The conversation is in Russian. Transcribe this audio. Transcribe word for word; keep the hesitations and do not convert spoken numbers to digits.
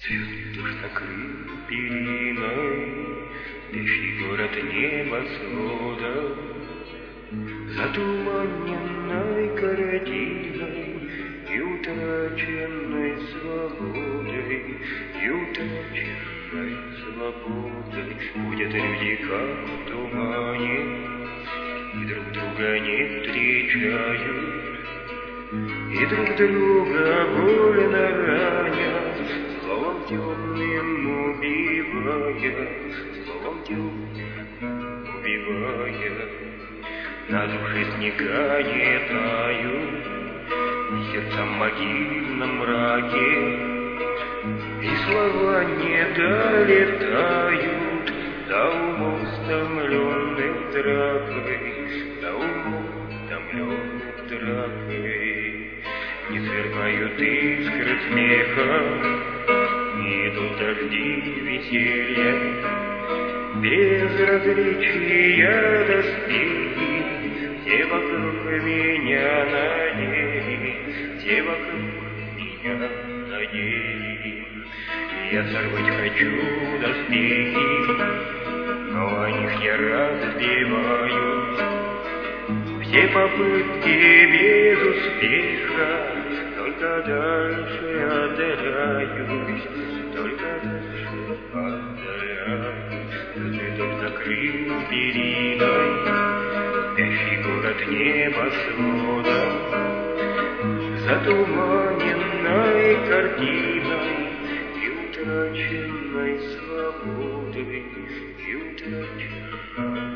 Звездный дождь накрыл периной вещий город небосвода, затуманенной картиной и утраченной свободой, и утраченной свободой. Ходят люди, как в тумане, и друг друга не встречают, и друг друга больно ранят, словом темным убивая, словом темным убивая. На душе снега не тают, сердца в могильном мраке, и слова не долетают до умов, стомленных дракой, до умов, стомленных дракой. Не сверкают искры смеха, не идут дожди веселья, безразличия доспехи, все вокруг меня надели, все вокруг меня надели. Я сорвать хочу доспехи, но о них я разбиваюсь. Все попытки без успеха, только дальше отдаляюсь, только дальше отдаляюсь. Звездный дождь накрыл периной спящий город небосвода, затуманенной картиной и утраченной свободой, и утраченной